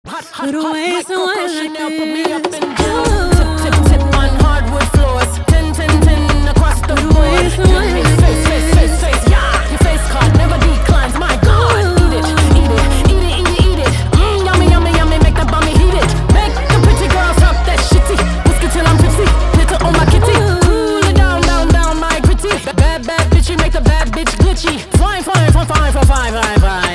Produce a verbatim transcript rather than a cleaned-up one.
Hot, hot, Put hot, away like someone Coco like Chanel, put me up this. in jail. Tip, tip, tip on hardwood floors. Tin, tin, tin across the Put away board. someone Face, like face, face, face, face, yeah. Your face card never declines, my God. Eat it, eat it, eat it, eat it, eat it. Mmm, yummy, yummy, yummy, make that bummy heat it. Make the pretty girls talk that shitty. Whiskey till I'm tipsy, glitter on my kitty. Cool it down, down, down, my gritty. Bad, bad bitchy, make the bad bitch glitchy. Fine, fine, fine, fine, fine, fine, fine, fine.